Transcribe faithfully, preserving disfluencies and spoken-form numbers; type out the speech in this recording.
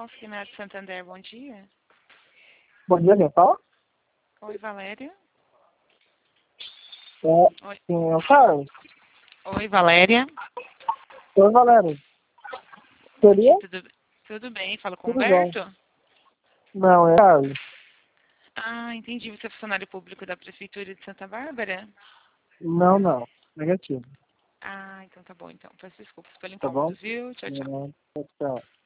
Nossa, Guimarães de Santander, bom dia. Bom dia, quem fala? Oi, Valéria. É, Oi, quem é o Carlos? Oi Valéria. Oi, Valério. Oi, Seria? tudo, tudo bem? Falo com o Tudo bom. Humberto? Não, é Carlos. Ah, entendi. Você é funcionário público da Prefeitura de Santa Bárbara? Não, não. Negativo. Ah, então tá bom. Então, peço desculpas pelo Tá bom? incômodo, viu? Tchau, tchau. Não, tchau.